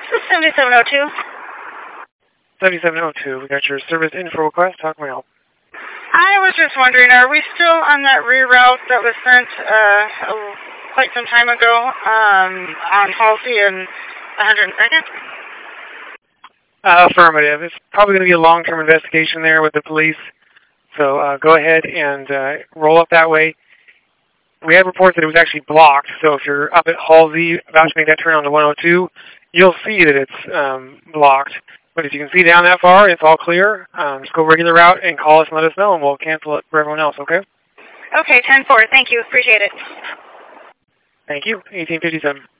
This is 7702. 7702, we got your service info request. How can we help? I was just wondering, are we still on that reroute that was sent quite some time ago on Halsey and 102nd? Affirmative. It's probably going to be a long-term investigation there with the police. So go ahead and roll up that way. We have reports that it was actually blocked. So if you're up at Halsey about to make that turn on to 102, you'll see that it's blocked. But if you can see down that far, it's all clear. Just go regular route and call us and let us know, and we'll cancel it for everyone else, okay? Okay, 10-4. Thank you. Appreciate it. Thank you. 1857.